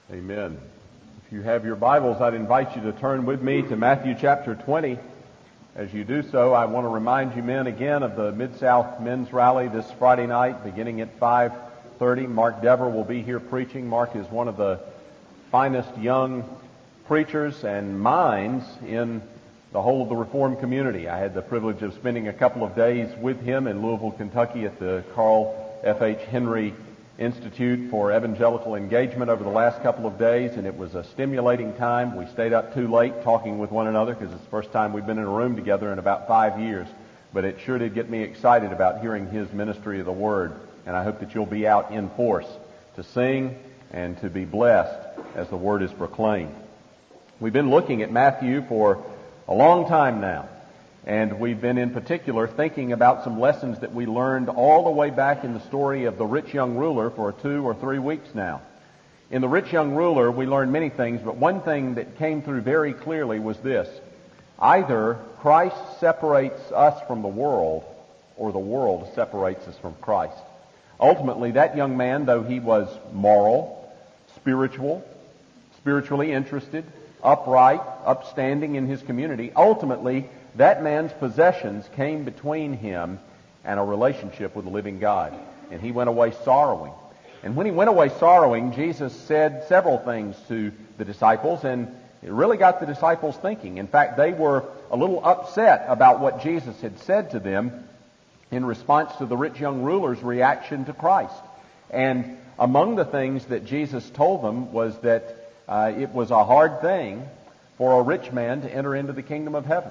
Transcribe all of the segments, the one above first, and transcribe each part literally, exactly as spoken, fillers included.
Amen. If you have your Bibles, I'd invite you to turn with me to Matthew chapter twenty. As you do so, I want to remind you men again of the Mid-South Men's Rally this Friday night beginning at five thirty. Mark Dever will be here preaching. Mark is one of the finest young preachers and minds in the whole of the Reformed community. I had the privilege of spending a couple of days with him in Louisville, Kentucky at the Carl F H Henry Institute for Evangelical Engagement over the last couple of days, and it was a stimulating time. We stayed up too late talking with one another because it's the first time we've been in a room together in about five years. But it sure did get me excited about hearing his ministry of the Word, and I hope that you'll be out in force to sing and to be blessed as the Word is proclaimed. We've been looking at Matthew for a long time now, and we've been in particular thinking about some lessons that we learned all the way back in the story of the rich young ruler for two or three weeks now. In the rich young ruler, we learned many things, but one thing that came through very clearly was this: either Christ separates us from the world, or the world separates us from Christ. Ultimately, that young man, though he was moral, spiritual, spiritually interested, upright, upstanding in his community, ultimately that man's possessions came between him and a relationship with the living God, and he went away sorrowing. And when he went away sorrowing, Jesus said several things to the disciples, and it really got the disciples thinking. In fact, they were a little upset about what Jesus had said to them in response to the rich young ruler's reaction to Christ. And among the things that Jesus told them was that uh, it was a hard thing for a rich man to enter into the kingdom of heaven.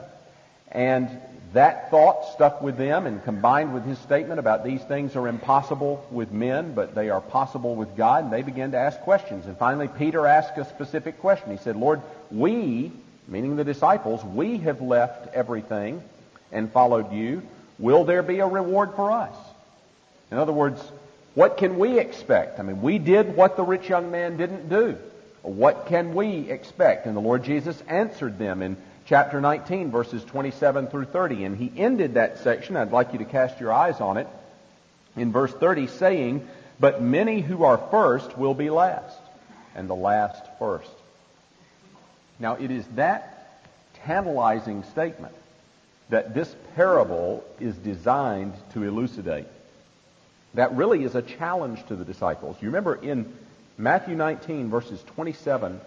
And that thought stuck with them, and combined with his statement about these things are impossible with men, but they are possible with God, and they began to ask questions. And finally, Peter asked a specific question. He said, "Lord, we," meaning the disciples, "we have left everything and followed you. Will there be a reward for us?" In other words, what can we expect? I mean, we did what the rich young man didn't do. What can we expect? And the Lord Jesus answered them in chapter nineteen, verses twenty-seven through thirty. And he ended that section, I'd like you to cast your eyes on it, in verse thirty, saying, "But many who are first will be last, and the last first." Now, it is that tantalizing statement that this parable is designed to elucidate. That really is a challenge to the disciples. You remember in Matthew nineteen, verses twenty-seven,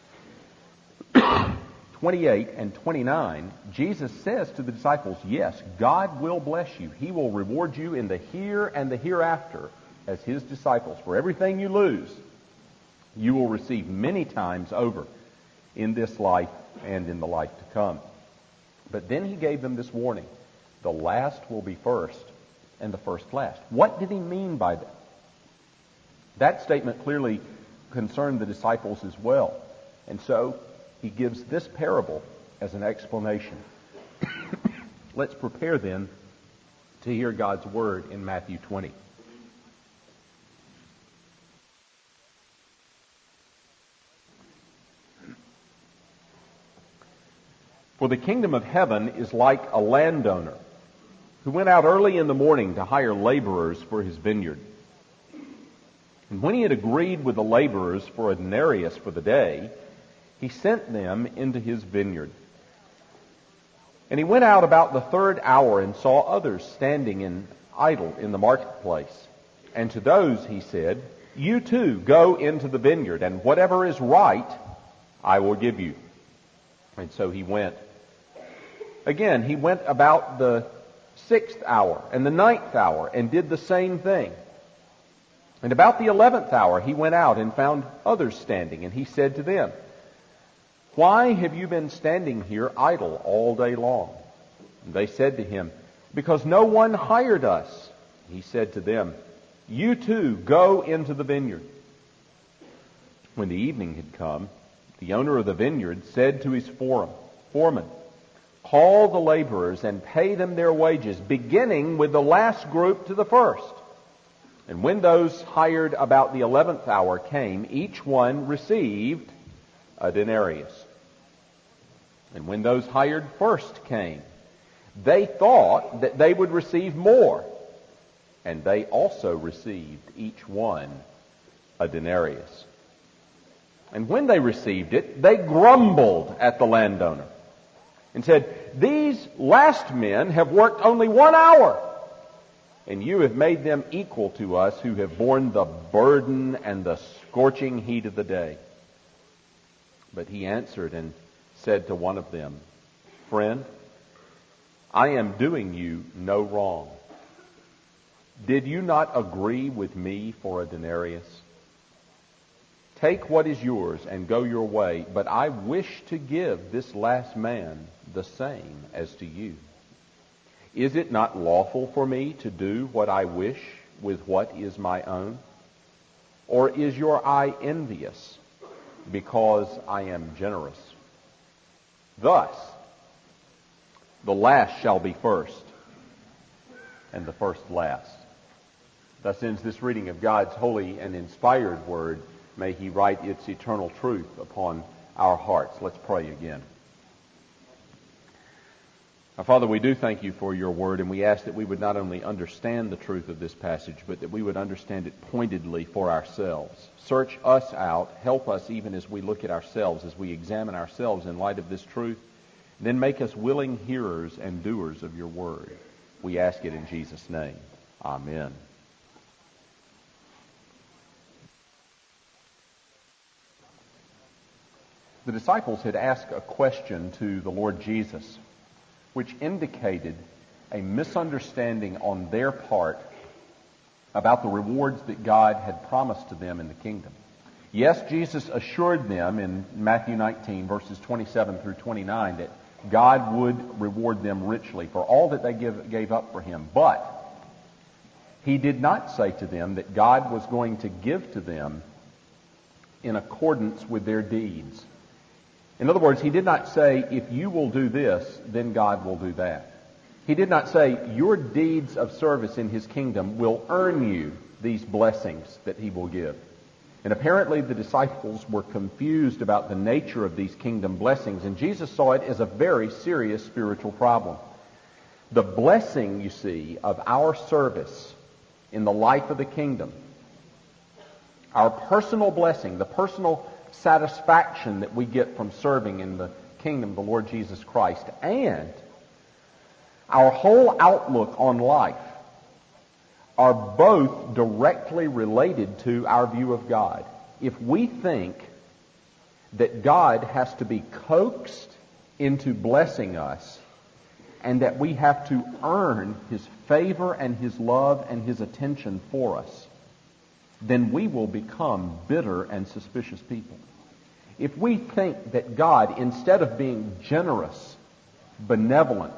twenty-eight, and twenty-nine, Jesus says to the disciples, yes, God will bless you. He will reward you in the here and the hereafter as His disciples. For everything you lose, you will receive many times over in this life and in the life to come. But then He gave them this warning: the last will be first, and the first last. What did He mean by that? That statement clearly concerned the disciples as well. And so He gives this parable as an explanation. Let's prepare then to hear God's Word in Matthew twenty. For the kingdom of heaven is like a landowner who went out early in the morning to hire laborers for his vineyard. And when he had agreed with the laborers for a denarius for the day, he sent them into his vineyard. And he went out about the third hour and saw others standing in idle in the marketplace. And to those he said, "You too go into the vineyard, and whatever is right I will give you." And so he went. Again, he went about the sixth hour and the ninth hour and did the same thing. And about the eleventh hour he went out and found others standing, and he said to them, "Why have you been standing here idle all day long?" And they said to him, "Because no one hired us." He said to them, "You too go into the vineyard." When the evening had come, the owner of the vineyard said to his foreman, "Call the laborers and pay them their wages, beginning with the last group to the first." And when those hired about the eleventh hour came, each one received a denarius. And when those hired first came, they thought that they would receive more, and they also received each one a denarius. And when they received it, they grumbled at the landowner and said, "These last men have worked only one hour, and you have made them equal to us who have borne the burden and the scorching heat of the day." But he answered and said to one of them, "Friend, I am doing you no wrong. Did you not agree with me for a denarius? Take what is yours and go your way, but I wish to give this last man the same as to you. Is it not lawful for me to do what I wish with what is my own? Or is your eye envious because I am generous?" Thus, the last shall be first, and the first last. Thus ends this reading of God's holy and inspired word. May He write its eternal truth upon our hearts. Let's pray again. Now, Father, we do thank you for your word, and we ask that we would not only understand the truth of this passage, but that we would understand it pointedly for ourselves. Search us out. Help us even as we look at ourselves, as we examine ourselves in light of this truth. Then make us willing hearers and doers of your word. We ask it in Jesus' name. Amen. The disciples had asked a question to the Lord Jesus, which indicated a misunderstanding on their part about the rewards that God had promised to them in the kingdom. Yes, Jesus assured them in Matthew nineteen, verses twenty-seven through twenty-nine, that God would reward them richly for all that they give, gave up for Him. But He did not say to them that God was going to give to them in accordance with their deeds. In other words, He did not say, if you will do this, then God will do that. He did not say, your deeds of service in His kingdom will earn you these blessings that He will give. And apparently the disciples were confused about the nature of these kingdom blessings, and Jesus saw it as a very serious spiritual problem. The blessing, you see, of our service in the life of the kingdom, our personal blessing, the personal satisfaction that we get from serving in the kingdom of the Lord Jesus Christ, and our whole outlook on life are both directly related to our view of God. If we think that God has to be coaxed into blessing us and that we have to earn His favor and His love and His attention for us, then we will become bitter and suspicious people. If we think that God, instead of being generous, benevolent,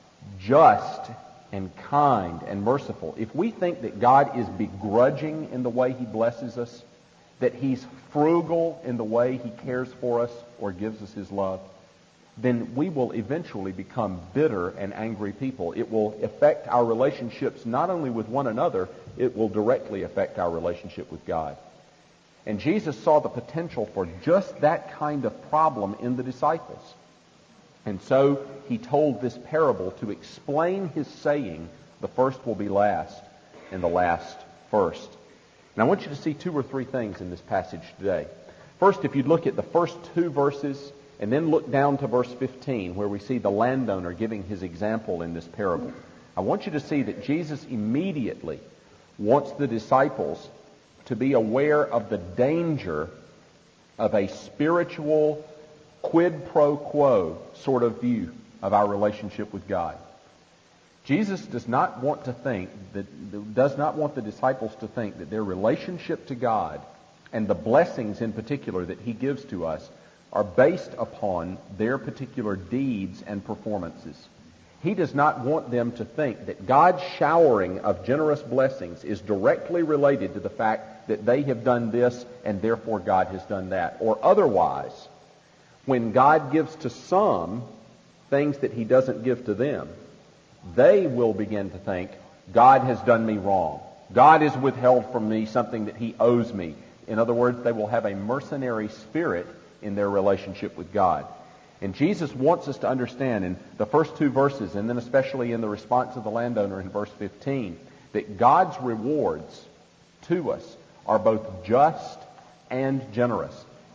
just, and kind and merciful, if we think that God is begrudging in the way He blesses us, that He's frugal in the way He cares for us or gives us His love, then we will eventually become bitter and angry people. It will affect our relationships not only with one another, it will directly affect our relationship with God. And Jesus saw the potential for just that kind of problem in the disciples. And so He told this parable to explain His saying, the first will be last and the last first. And I want you to see two or three things in this passage today. First, if you'd look at the first two verses and then look down to verse fifteen, where we see the landowner giving his example in this parable, I want you to see that Jesus immediately wants the disciples to be aware of the danger of a spiritual quid pro quo sort of view of our relationship with God. Jesus does not want to think that does not want the disciples to think that their relationship to God and the blessings in particular that He gives to us are based upon their particular deeds and performances. He does not want them to think that God's showering of generous blessings is directly related to the fact that they have done this and therefore God has done that. Or otherwise, when God gives to some things that He doesn't give to them, they will begin to think, God has done me wrong. God has withheld from me something that He owes me. In other words, they will have a mercenary spirit in their relationship with God. And Jesus wants us to understand in the first two verses, and then especially in the response of the landowner in verse fifteen, that God's rewards to us are both just and generous.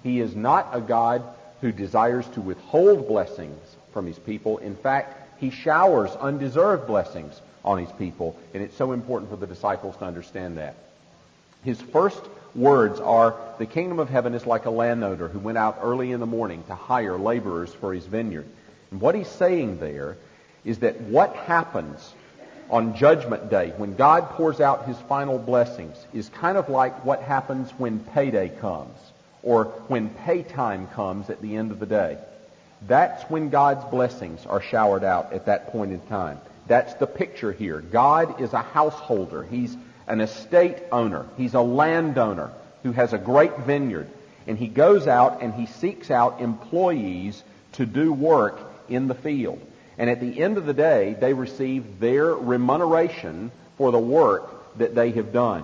He is not a God who desires to withhold blessings from his people. In fact, he showers undeserved blessings on his people, and it's so important for the disciples to understand that. His first words are, the kingdom of heaven is like a landowner who went out early in the morning to hire laborers for his vineyard. And what he's saying there is that what happens on Judgment Day, when God pours out his final blessings, is kind of like what happens when payday comes, or when pay time comes at the end of the day. That's when God's blessings are showered out at that point in time. That's the picture here. God is a householder. He's an estate owner. He's a landowner who has a great vineyard. And he goes out and he seeks out employees to do work in the field. And at the end of the day, they receive their remuneration for the work that they have done.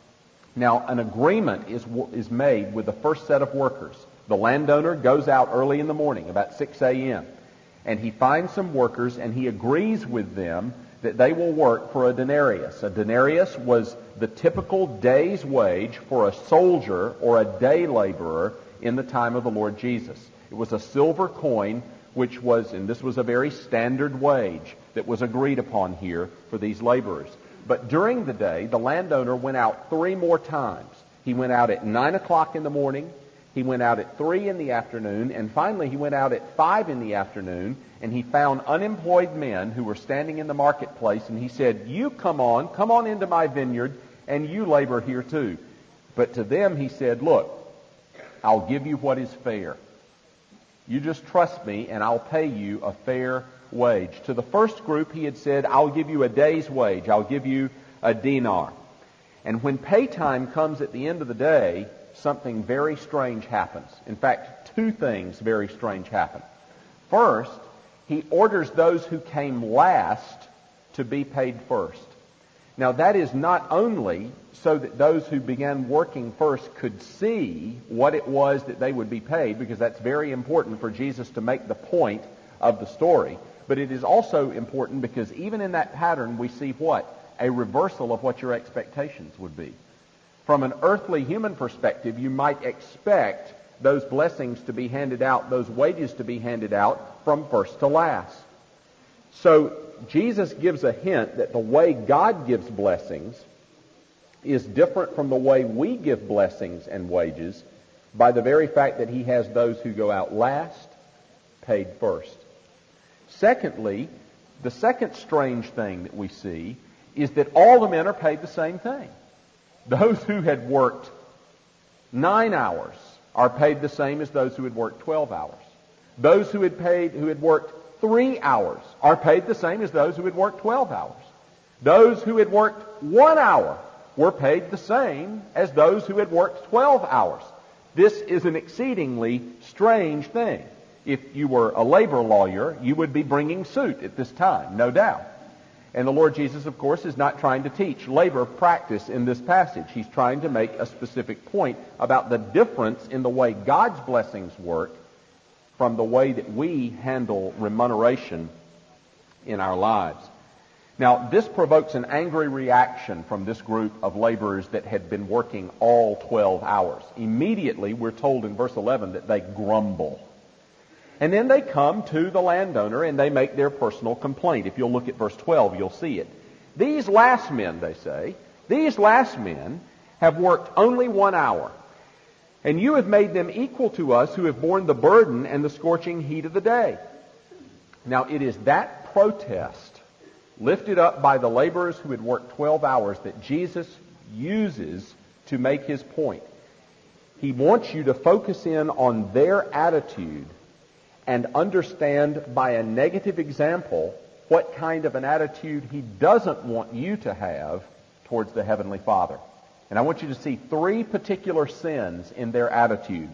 Now, an agreement is is made with the first set of workers. The landowner goes out early in the morning, about six a.m., and he finds some workers, and he agrees with them that they will work for a denarius. A denarius was the typical day's wage for a soldier or a day laborer in the time of the Lord Jesus. It was a silver coin, which was, and this was a very standard wage that was agreed upon here for these laborers. But during the day, the landowner went out three more times. He went out at nine o'clock in the morning, he went out at three in the afternoon, and finally he went out at five in the afternoon, and he found unemployed men who were standing in the marketplace, and he said, you come on, come on into my vineyard, and you labor here too. But to them he said, look, I'll give you what is fair. You just trust me, and I'll pay you a fair wage. To the first group, he had said, I'll give you a day's wage. I'll give you a dinar. And when pay time comes at the end of the day, something very strange happens. In fact, two things very strange happen. First, he orders those who came last to be paid first. Now, that is not only so that those who began working first could see what it was that they would be paid, because that's very important for Jesus to make the point of the story, but it is also important because even in that pattern we see what? A reversal of what your expectations would be. From an earthly human perspective, you might expect those blessings to be handed out, those wages to be handed out from first to last. So Jesus gives a hint that the way God gives blessings is different from the way we give blessings and wages by the very fact that he has those who go out last paid first. Secondly, the second strange thing that we see is that all the men are paid the same thing. Those who had worked nine hours are paid the same as those who had worked twelve hours. Those who had paid, who had worked three hours are paid the same as those who had worked twelve hours. Those who had worked one hour were paid the same as those who had worked twelve hours. This is an exceedingly strange thing. If you were a labor lawyer, you would be bringing suit at this time, no doubt. And the Lord Jesus, of course, is not trying to teach labor practice in this passage. He's trying to make a specific point about the difference in the way God's blessings work from the way that we handle remuneration in our lives. Now, this provokes an angry reaction from this group of laborers that had been working all twelve hours. Immediately, we're told in verse eleven that they grumble. And then they come to the landowner and they make their personal complaint. If you'll look at verse twelve, you'll see it. These last men, they say, these last men have worked only one hour. And you have made them equal to us who have borne the burden and the scorching heat of the day. Now, it is that protest lifted up by the laborers who had worked twelve hours that Jesus uses to make his point. He wants you to focus in on their attitude and understand by a negative example what kind of an attitude he doesn't want you to have towards the Heavenly Father. And I want you to see three particular sins in their attitude.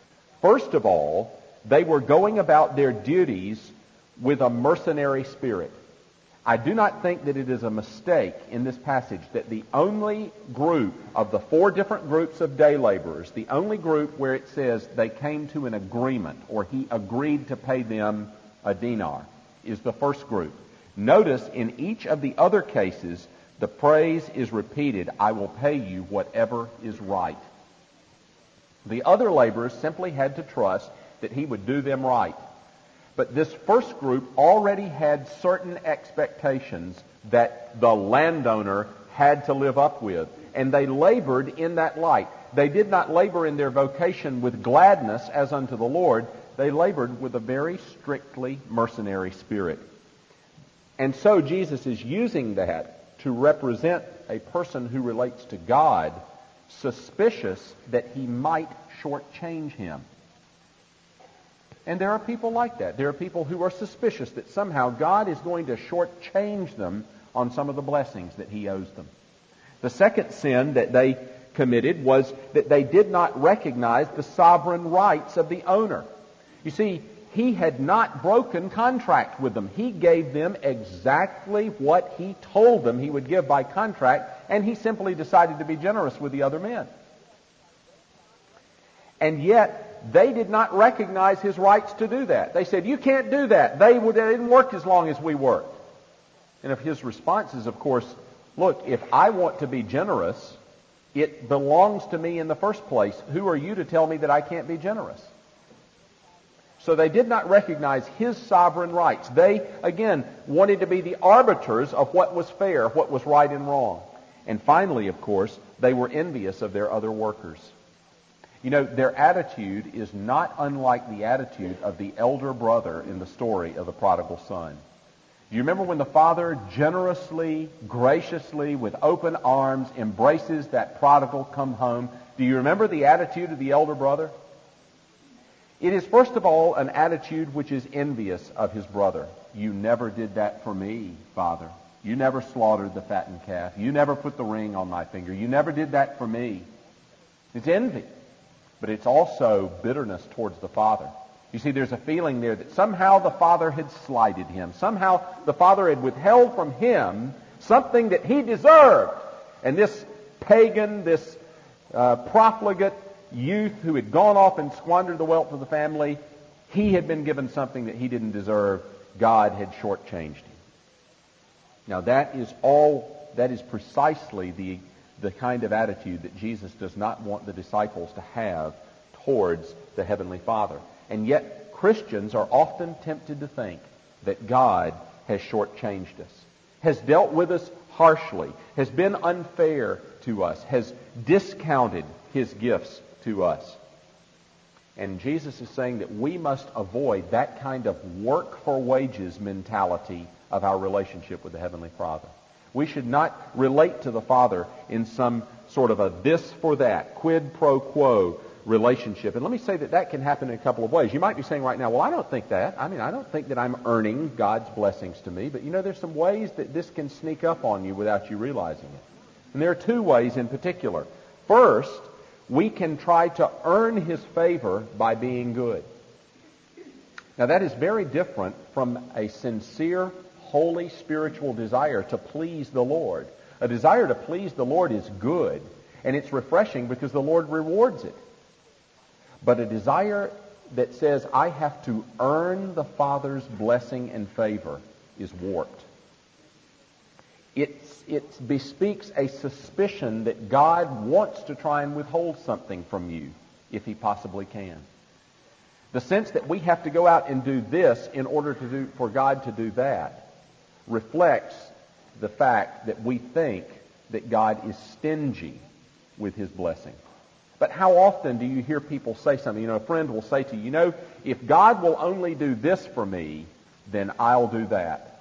First of all, they were going about their duties with a mercenary spirit. I do not think that it is a mistake in this passage that the only group of the four different groups of day laborers, the only group where it says they came to an agreement or he agreed to pay them a dinar, is the first group. Notice in each of the other cases, the phrase is repeated, I will pay you whatever is right. The other laborers simply had to trust that he would do them right. But this first group already had certain expectations that the landowner had to live up with, and they labored in that light. They did not labor in their vocation with gladness as unto the Lord. They labored with a very strictly mercenary spirit. And so Jesus is using that to represent a person who relates to God, suspicious that he might shortchange him. And there are people like that. There are people who are suspicious that somehow God is going to shortchange them on some of the blessings that he owes them. The second sin that they committed was that they did not recognize the sovereign rights of the owner. You see, he had not broken contract with them. He gave them exactly what he told them he would give by contract, and he simply decided to be generous with the other men. And yet, they did not recognize his rights to do that. They said, you can't do that. They, would, they didn't work as long as we worked. And if his response is, of course, look, if I want to be generous, it belongs to me in the first place. Who are you to tell me that I can't be generous? So they did not recognize his sovereign rights. They, again, wanted to be the arbiters of what was fair, what was right and wrong. And finally, of course, they were envious of their other workers. You know, their attitude is not unlike the attitude of the elder brother in the story of the prodigal son. Do you remember when the father generously, graciously, with open arms embraces that prodigal come home? Do you remember the attitude of the elder brother? It is, first of all, an attitude which is envious of his brother. You never did that for me, Father. You never slaughtered the fattened calf. You never put the ring on my finger. You never did that for me. It's envy. But it's also bitterness towards the father. You see, there's a feeling there that somehow the father had slighted him. Somehow the father had withheld from him something that he deserved. And this pagan, this uh, profligate youth who had gone off and squandered the wealth of the family, he had been given something that he didn't deserve. God had shortchanged him. Now that is all, that is precisely the the kind of attitude that Jesus does not want the disciples to have towards the Heavenly Father. And yet Christians are often tempted to think that God has shortchanged us, has dealt with us harshly, has been unfair to us, has discounted his gifts to us. And Jesus is saying that we must avoid that kind of work for wages mentality of our relationship with the Heavenly Father. We should not relate to the Father in some sort of a this for that, quid pro quo relationship. And let me say that that can happen in a couple of ways. You might be saying right now, well, I don't think that. I mean, I don't think that I'm earning God's blessings to me. But you know, there's some ways that this can sneak up on you without you realizing it. And there are two ways in particular. First, we can try to earn his favor by being good. Now, that is very different from a sincere, holy spiritual desire to please the Lord. A desire to please the Lord is good, and it's refreshing because the Lord rewards it. But a desire that says, I have to earn the Father's blessing and favor is warped. It's, it bespeaks a suspicion that God wants to try and withhold something from you, if he possibly can. The sense that we have to go out and do this in order to do, for God to do that reflects the fact that we think that God is stingy with his blessing. But how often do you hear people say something? You know, a friend will say to you, you know, if God will only do this for me, then I'll do that.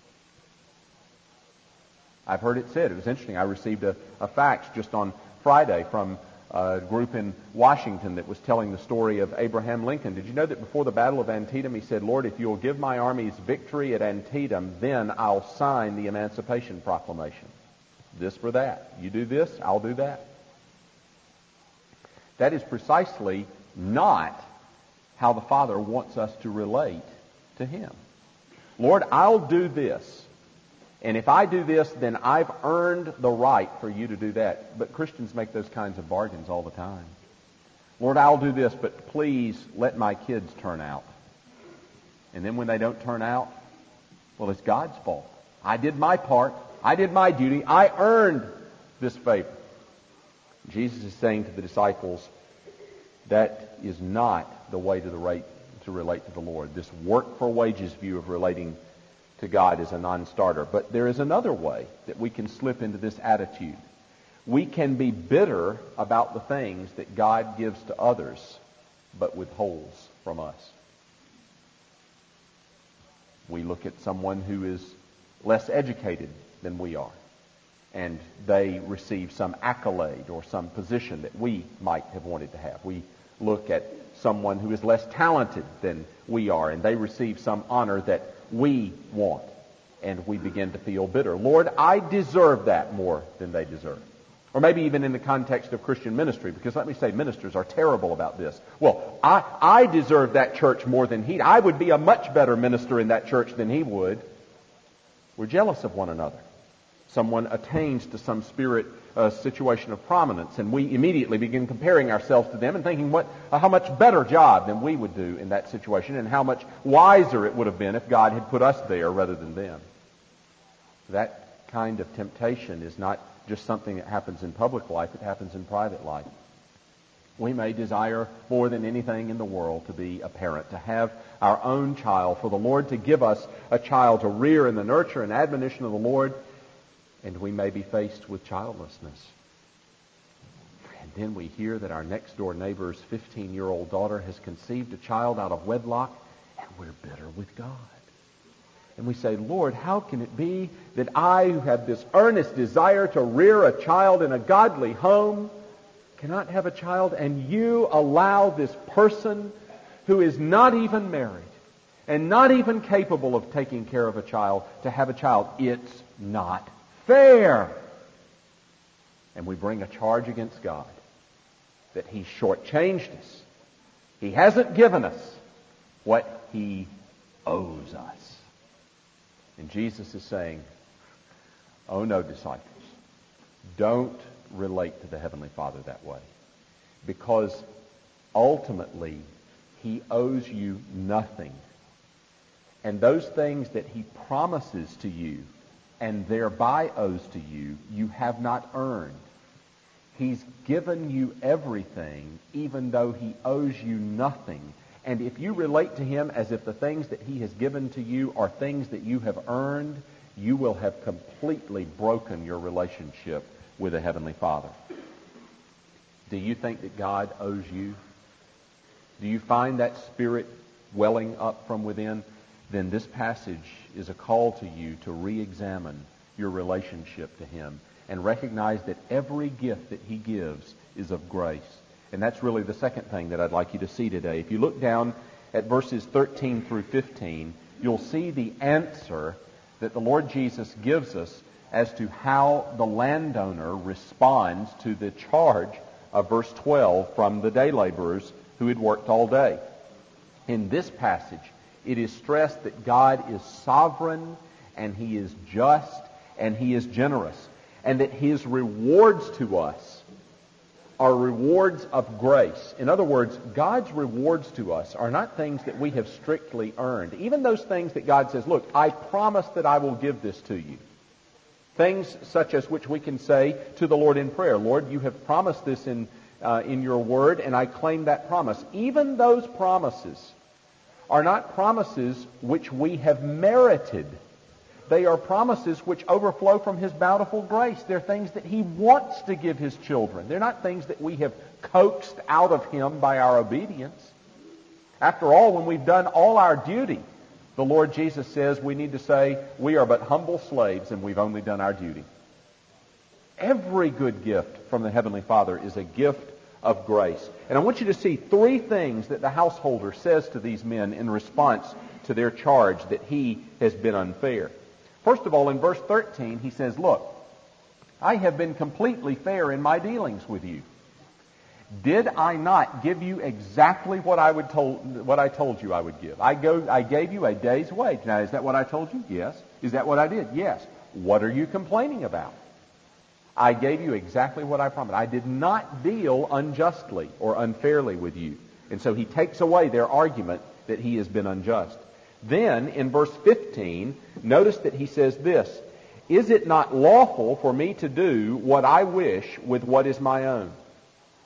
I've heard it said. It was interesting. I received a, a fax just on Friday from a group in Washington that was telling the story of Abraham Lincoln. Did you know that before the Battle of Antietam, he said, Lord, if you'll give my armies victory at Antietam, then I'll sign the Emancipation Proclamation. This for that. You do this, I'll do that. That is precisely not how the Father wants us to relate to him. Lord, I'll do this. And if I do this, then I've earned the right for you to do that. But Christians make those kinds of bargains all the time. Lord, I'll do this, but please let my kids turn out. And then when they don't turn out, well, it's God's fault. I did my part. I did my duty. I earned this favor. Jesus is saying to the disciples, That is not the way to the rate to relate to the Lord. This work for wages view of relating to God is a non-starter. But there is another way that we can slip into this attitude. We can be bitter about the things that God gives to others, but withholds from us. We look at someone who is less educated than we are, and they receive some accolade or some position that we might have wanted to have. We look at someone who is less talented than we are, and they receive some honor that we want, and we begin to feel bitter. Lord, I deserve that more than they deserve. Or maybe even in the context of Christian ministry, because let me say, ministers are terrible about this. Well, I, I deserve that church more than he. I would be a much better minister in that church than he would. We're jealous of one another. Someone attains to some spirit uh, situation of prominence, and we immediately begin comparing ourselves to them and thinking what uh, how much better job than we would do in that situation, and how much wiser it would have been if God had put us there rather than them. That kind of temptation is not just something that happens in public life, it happens in private life. We may desire more than anything in the world to be a parent, to have our own child, for the Lord to give us a child to rear in the nurture and admonition of the Lord, and we may be faced with childlessness. And then we hear that our next door neighbor's fifteen-year-old daughter has conceived a child out of wedlock, and we're bitter with God. And we say, Lord, how can it be that I, who have this earnest desire to rear a child in a godly home, cannot have a child, and you allow this person who is not even married and not even capable of taking care of a child to have a child? It's not fair. And we bring a charge against God that He shortchanged us. He hasn't given us what He owes us. And Jesus is saying, oh no, disciples, don't relate to the Heavenly Father that way. Because ultimately, He owes you nothing. And those things that He promises to you and thereby owes to you, you have not earned. He's given you everything, even though He owes you nothing. And if you relate to Him as if the things that He has given to you are things that you have earned, you will have completely broken your relationship with the Heavenly Father. Do you think that God owes you? Do you find that spirit welling up from within? Then this passage is a call to you to re-examine your relationship to Him and recognize that every gift that He gives is of grace. And that's really the second thing that I'd like you to see today. If you look down at verses thirteen through fifteen, you'll see the answer that the Lord Jesus gives us as to how the landowner responds to the charge of verse twelve from the day laborers who had worked all day. In this passage, it is stressed that God is sovereign, and He is just, and He is generous, and that His rewards to us are rewards of grace. In other words, God's rewards to us are not things that we have strictly earned. Even those things that God says, look, I promise that I will give this to you. Things such as which we can say to the Lord in prayer, Lord, you have promised this in, uh, in your word, and I claim that promise. Even those promises are not promises which we have merited. They are promises which overflow from His bountiful grace. They're things that He wants to give His children. They're not things that we have coaxed out of Him by our obedience. After all, when we've done all our duty, the Lord Jesus says we need to say, we are but humble slaves and we've only done our duty. Every good gift from the Heavenly Father is a gift of grace. And I want you to see three things that the householder says to these men in response to their charge that he has been unfair. First of all, in verse thirteen, he says, look, I have been completely fair in my dealings with you. Did I not give you exactly what I would told what I told you I would give? I go I gave you a day's wage. Now, is that what I told you? Yes. Is that what I did? Yes. What are you complaining about? I gave you exactly what I promised. I did not deal unjustly or unfairly with you. And so he takes away their argument that he has been unjust. Then, in verse fifteen, notice that he says this, is it not lawful for me to do what I wish with what is my own?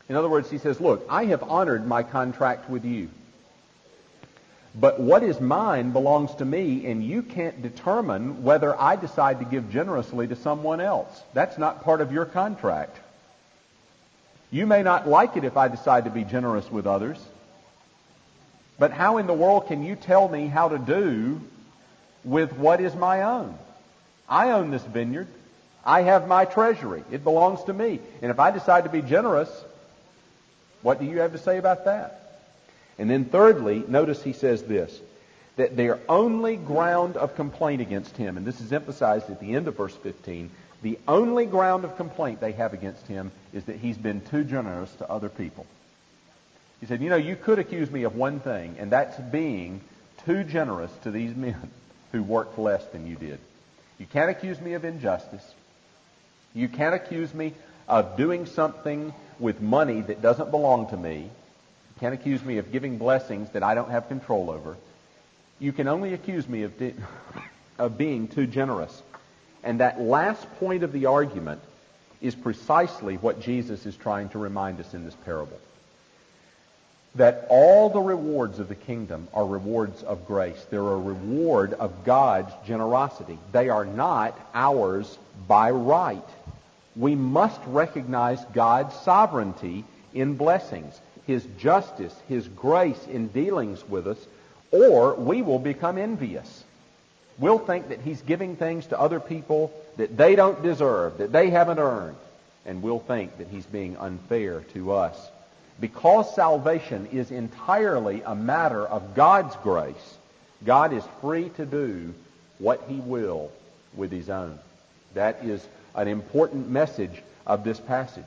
In other words, he says, look, I have honored my contract with you. But what is mine belongs to me, and you can't determine whether I decide to give generously to someone else. That's not part of your contract. You may not like it if I decide to be generous with others. But how in the world can you tell me how to do with what is my own? I own this vineyard. I have my treasury. It belongs to me. And if I decide to be generous, what do you have to say about that? And then thirdly, notice he says this, that their only ground of complaint against him, and this is emphasized at the end of verse fifteen, the only ground of complaint they have against him is that he's been too generous to other people. He said, you know, you could accuse me of one thing, and that's being too generous to these men who worked less than you did. You can't accuse me of injustice. You can't accuse me of doing something with money that doesn't belong to me. You can't accuse me of giving blessings that I don't have control over. You can only accuse me of, de- of being too generous. And that last point of the argument is precisely what Jesus is trying to remind us in this parable. That all the rewards of the kingdom are rewards of grace. They're a reward of God's generosity. They are not ours by right. We must recognize God's sovereignty in blessings, His justice, His grace in dealings with us, or we will become envious. We'll think that He's giving things to other people that they don't deserve, that they haven't earned, and we'll think that He's being unfair to us. Because salvation is entirely a matter of God's grace, God is free to do what He will with His own. That is an important message of this passage.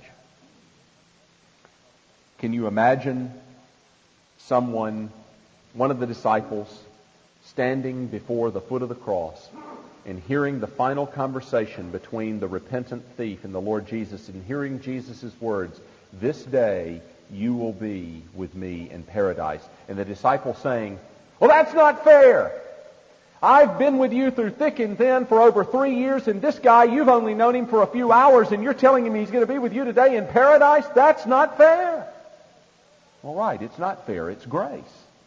Can you imagine someone, one of the disciples, standing before the foot of the cross and hearing the final conversation between the repentant thief and the Lord Jesus, and hearing Jesus' words, "This day you will be with me in paradise," and the disciple saying, "Well, that's not fair. I've been with you through thick and thin for over three years, and this guy, you've only known him for a few hours, and you're telling him he's going to be with you today in paradise? That's not fair." Well, right, it's not fair. It's grace.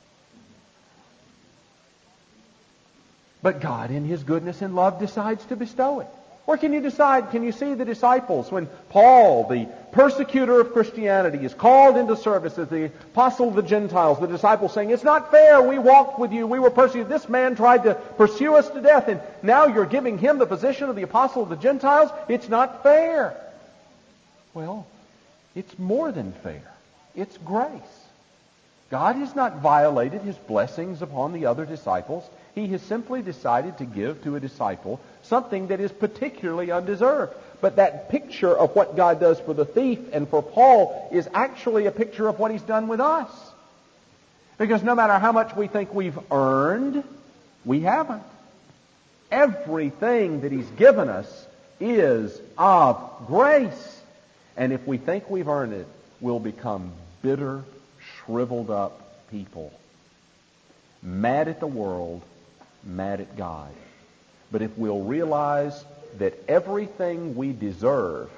But God, in His goodness and love, decides to bestow it. Or can you decide, can you see the disciples when Paul, the persecutor of Christianity, is called into service as the apostle of the Gentiles, the disciples saying, "It's not fair, we walked with you, we were persecuted, this man tried to pursue us to death, and now you're giving him the position of the apostle of the Gentiles? It's not fair." Well, it's more than fair. It's grace. God has not violated His blessings upon the other disciples. He has simply decided to give to a disciple something that is particularly undeserved. But that picture of what God does for the thief and for Paul is actually a picture of what He's done with us. Because no matter how much we think we've earned, we haven't. Everything that He's given us is of grace. And if we think we've earned it, we'll become bitter, shriveled up people. Mad at the world, mad at God. But if we'll realize that everything we deserve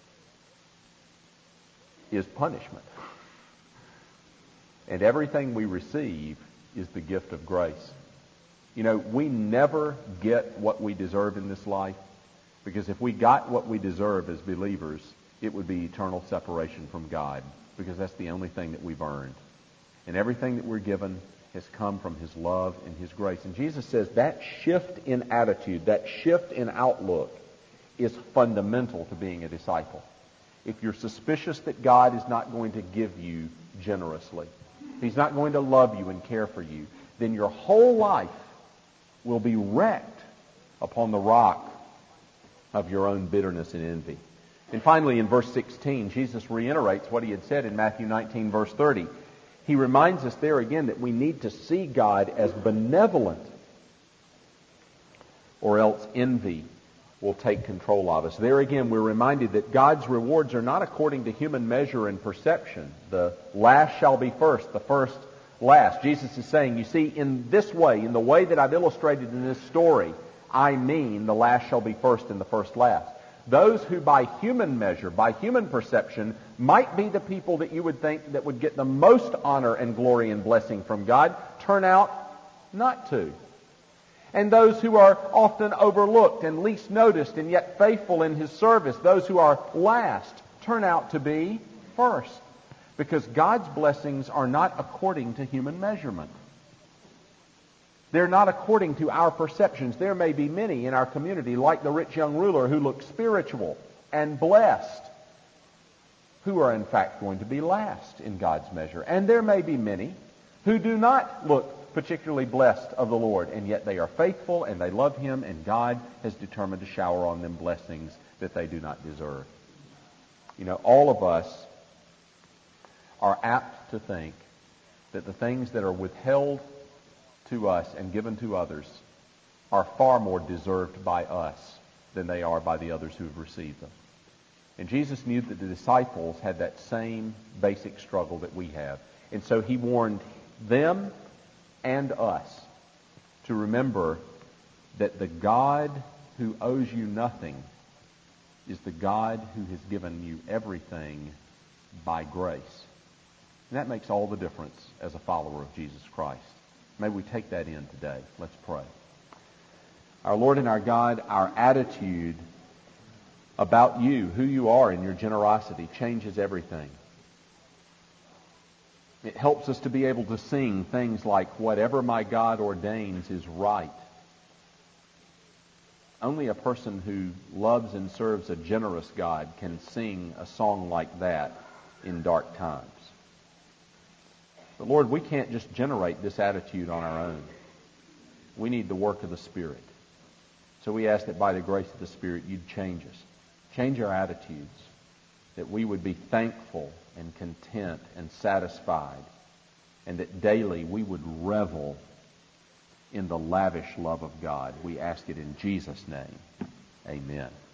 is punishment, and everything we receive is the gift of grace. You know, we never get what we deserve in this life, because if we got what we deserve as believers, it would be eternal separation from God, because that's the only thing that we've earned. And everything that we're given has come from His love and His grace. And Jesus says that shift in attitude, that shift in outlook is fundamental to being a disciple. If you're suspicious that God is not going to give you generously, He's not going to love you and care for you, then your whole life will be wrecked upon the rock of your own bitterness and envy. And finally, in verse sixteen, Jesus reiterates what He had said in Matthew nineteen, verse thirty. He reminds us there again that we need to see God as benevolent, or else envy will take control of us. There again, we're reminded that God's rewards are not according to human measure and perception. The last shall be first, the first last. Jesus is saying, you see, in this way, in the way that I've illustrated in this story, I mean the last shall be first and the first last. Those who by human measure, by human perception, might be the people that you would think that would get the most honor and glory and blessing from God, turn out not to. And those who are often overlooked and least noticed and yet faithful in His service, those who are last, turn out to be first. Because God's blessings are not according to human measurement. They're not according to our perceptions. There may be many in our community, like the rich young ruler, who look spiritual and blessed, who are in fact going to be last in God's measure. And there may be many who do not look particularly blessed of the Lord, and yet they are faithful and they love Him, and God has determined to shower on them blessings that they do not deserve. You know, all of us are apt to think that the things that are withheld to us and given to others are far more deserved by us than they are by the others who have received them. And Jesus knew that the disciples had that same basic struggle that we have. And so He warned them and us to remember that the God who owes you nothing is the God who has given you everything by grace. And that makes all the difference as a follower of Jesus Christ. May we take that in today. Let's pray. Our Lord and our God, our attitude about you, who you are, and your generosity changes everything. It helps us to be able to sing things like, "Whatever my God ordains is right." Only a person who loves and serves a generous God can sing a song like that in dark times. But Lord, we can't just generate this attitude on our own. We need the work of the Spirit. So we ask that by the grace of the Spirit, You'd change us. Change our attitudes, that we would be thankful and content and satisfied, and that daily we would revel in the lavish love of God. We ask it in Jesus' name. Amen.